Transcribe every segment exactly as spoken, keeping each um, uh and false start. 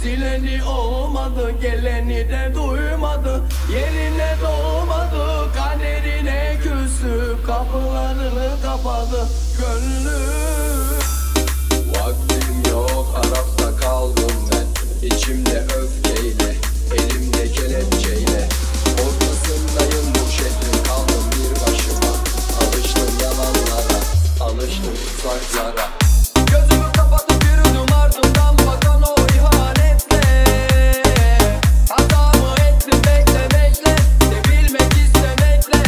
Sileni olmadı, geleni de duymadı, yerine doğmadı, kaderine küsüp kapılarını kapadı gönlüm. Vaktim yok, Araf'ta kaldım ben, içimde öfkeyle, elimde kelepçeyle. Ortasındayım bu şehrin, kaldım bir başıma. Alıştım yalanlara, alıştım uzaklara. Gözümü kapatıp yürüdüm ardından bakan o ihanetle. Hatamı ettim beklemekle, sevilmek istemekle.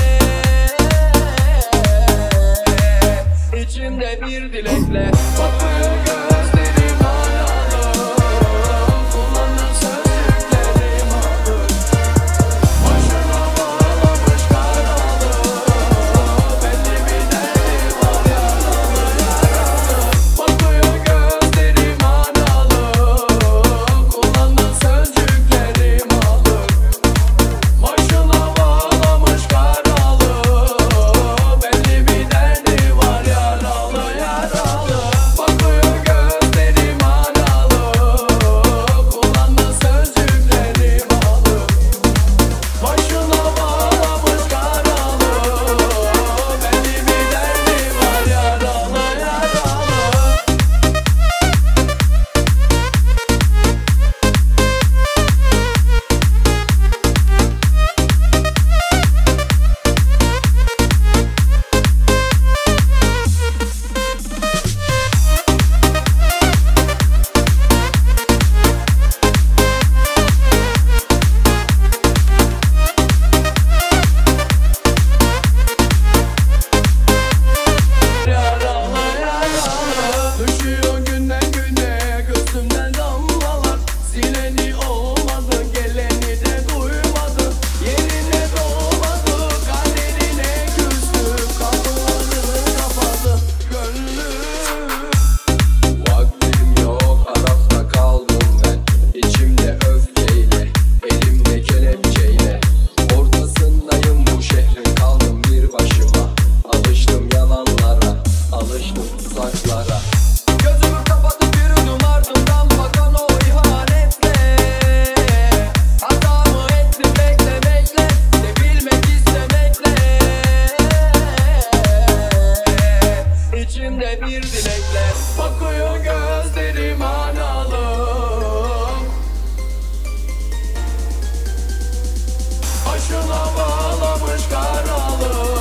İçimde bir dilekle bakıyor gözlerim halalı. Kullanır sözcüklerim ağır, başına bağlamış karalı. Belli bir derdi var yaralı yaralı. Bakıyor gözlerim halalı. Kullanır sözcüklerim ağır, başına bağlamış karalı. Belli bir derdi var yaralı yaralı. Bakıyor gözlerim halalı. Kullanır sözcüklerim ağır, başına bağlamış karalı. Belli bir derdi var yaralı yaralı. Yaralı yaralı. Düşüyor günden güne gözümden damlalar. Sileni olmadı, geleni de duymadı, yerine doğmadı, kaderine küstü, kapılarını kapadı gönlüm. Vaktim yok, Araf'ta kaldım ben, içimde öfkeyle, elimde kelepçeyle. Ortasındayım bu şehrin, kaldım bir başıma. Alıştım yalanlara, alıştım uzaklara. Gözümü kapatıp yürüdüm ardından bakan o ihanetle. Hatamı ettim beklemekle, sevilmek istemekle. İçimde bir dilekle bakıyor gözlerim analım. Başına bağlamış karalı.